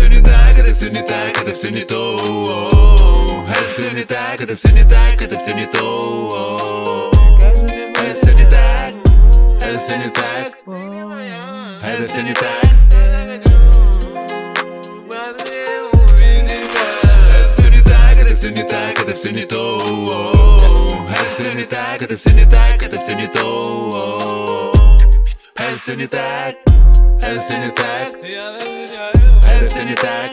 все не так, это все не так, это все не то. Это все не так, это все не так, это все не то. Это все не так, это все не так, это все не так. Это все не так, это все не то. Это все не так, это все не так, это все не то. Это все не так, это все не так, это все не так.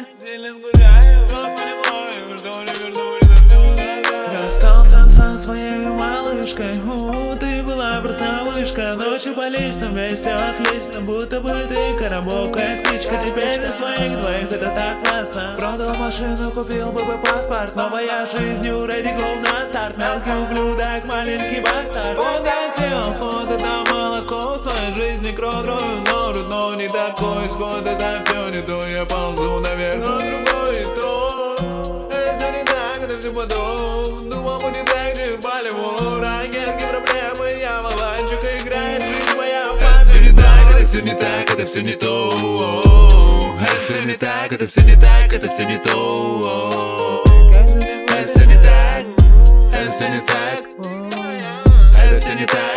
Расстался со своей малышкой, ты была просто вышка. Ночью по личном месте отлично, будто бы ты коробовка спичка. Теперь на своих двоих, это так классно. Продал машину, купил ББ паспорт. Новая жизнь, ready go на старт. Мелкий ублюдок, маленький бастард. Он сделал ход, это молоко в своей жизни. Крою нору, но не такой исход. Это все не то, я ползу наверх, но другой то. Это все не так, это все потом. Думал, будет так же в Болливуд. Ракетки, проблемы, я маланчик, играет жизнь моя. Это все не так, это все не так, это все не то. Это все не так, это все не так, это все не то. Это все не так, это все не так, это все не так.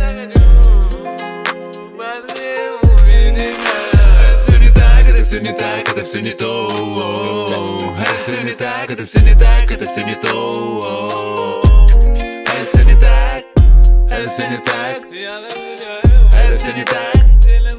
Это все не так, это все не то. Это все не так, это все не так, это все не то. Это все не так, это все не так, это все не так.